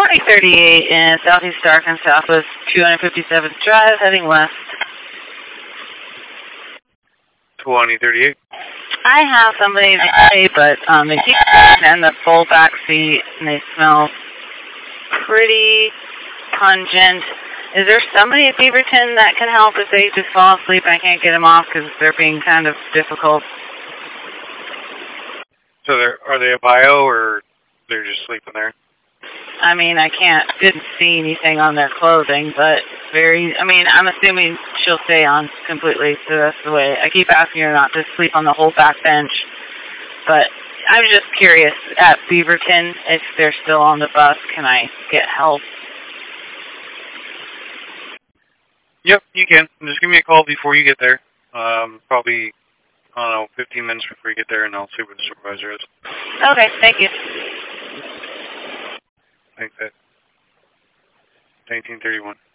2038 in Southeast Arkansas, Southwest 257th Drive, heading west. 2038. I have somebody today, but they keep in the full back seat, and they smell pretty pungent. Is there somebody at Beaverton that can help if they just fall asleep and I can't get them off because they're being kind of difficult? So are they a bio or they're just sleeping there? I mean, didn't see anything on their clothing, but I'm assuming she'll stay on completely, so that's the way. I keep asking her not to sleep on the whole back bench, but I'm just curious, at Beaverton, if they're still on the bus, can I get help? Yep, you can. Just give me a call before you get there. Probably, 15 minutes before you get there, and I'll see what the supervisor is. Okay, thank you. Thanks, Ed. 1931.